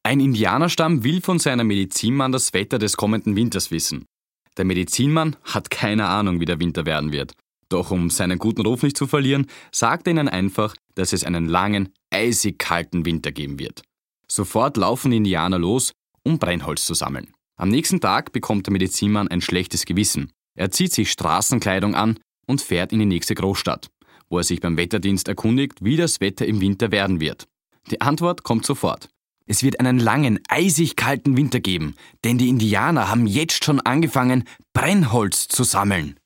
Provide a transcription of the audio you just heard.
Ein Indianerstamm will von seinem Medizinmann das Wetter des kommenden Winters wissen. Der Medizinmann hat keine Ahnung, wie der Winter werden wird. Doch um seinen guten Ruf nicht zu verlieren, sagt er ihnen einfach, dass es einen langen, eisig kalten Winter geben wird. Sofort laufen die Indianer los, um Brennholz zu sammeln. Am nächsten Tag bekommt der Medizinmann ein schlechtes Gewissen. Er zieht sich Straßenkleidung an und fährt in die nächste Großstadt, wo er sich beim Wetterdienst erkundigt, wie das Wetter im Winter werden wird. Die Antwort kommt sofort. Es wird einen langen, eisig kalten Winter geben, denn die Indianer haben jetzt schon angefangen, Brennholz zu sammeln.